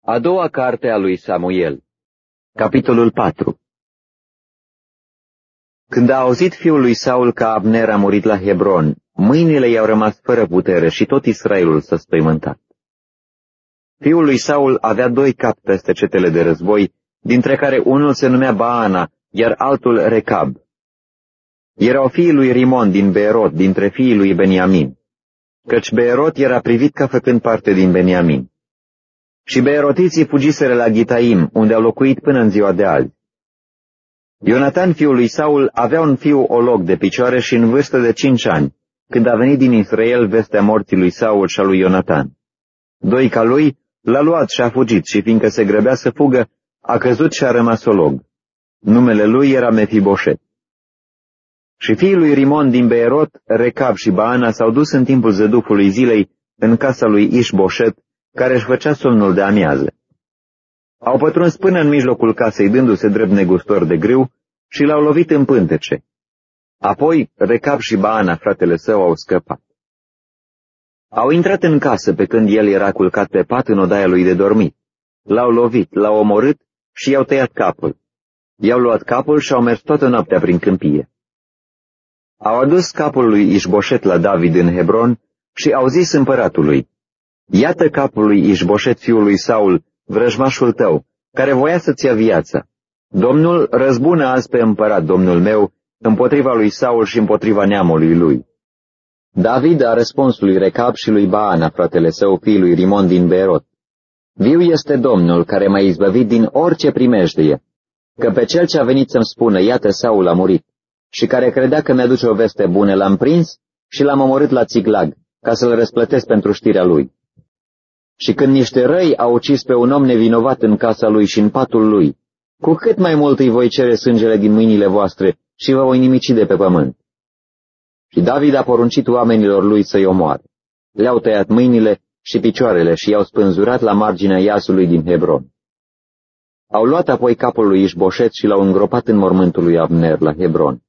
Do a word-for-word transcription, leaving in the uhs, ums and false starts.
A doua carte a lui Samuel. Capitolul patru. Când a auzit fiul lui Saul că Abner a murit la Hebron, mâinile i-au rămas fără putere și tot Israelul s-a spăimântat. Fiul lui Saul avea doi capi peste cetele de război, dintre care unul se numea Baana, iar altul Recab. Erau fiii lui Rimon din Beerot, dintre fiii lui Beniamin, căci Beerot era privit ca făcând parte din Beniamin. Și beerotiții fugiseră la Ghitaim, unde au locuit până în ziua de azi. Ionatan, fiul lui Saul, avea un fiu olog de picioare și în vârstă de cinci ani, când a venit din Israel vestea morții lui Saul și a lui Ionatan. Doica lui l-a luat și a fugit și, fiindcă se grăbea să fugă, a căzut și a rămas olog. Numele lui era Mefiboset. Și fiii lui Rimon din Beerot, Recab și Baana s-au dus în timpul zădufului zilei în casa lui Ișboșet, care își făcea somnul de amiază. Au pătruns până în mijlocul casei, dându-se drept negustor de grâu, și l-au lovit în pântece. Apoi Recab și Baana, fratele său, au scăpat. Au intrat în casă pe când el era culcat pe pat în odaia lui de dormit. L-au lovit, l-au omorât și i-au tăiat capul. I-au luat capul și au mers toată noaptea prin câmpie. Au adus capul lui Ișboșet la David în Hebron și au zis împăratului: Iată capul lui Ișboșet, fiul lui Saul, vrăjmașul tău, care voia să-ți ia viața. Domnul răzbună azi pe împărat, domnul meu, împotriva lui Saul și împotriva neamului lui. David a răspuns lui Recab și lui Baana, fratele său, fiului Rimon din Beerot: Viu este Domnul, care m-a izbăvit din orice primejdie, că pe cel ce a venit să-mi spună, iată, Saul a murit, și care credea că mi-aduce o veste bună, l-am prins și l-am omorât la Țiclag, ca să-l răsplătesc pentru știrea lui. Și când niște răi au ucis pe un om nevinovat în casa lui și în patul lui, cu cât mai mult îi voi cere sângele din mâinile voastre și vă voi nimici de pe pământ. Și David a poruncit oamenilor lui să-i omoare. Le-au tăiat mâinile și picioarele și i-au spânzurat la marginea iasului din Hebron. Au luat apoi capul lui Ișboșet și l-au îngropat în mormântul lui Abner la Hebron.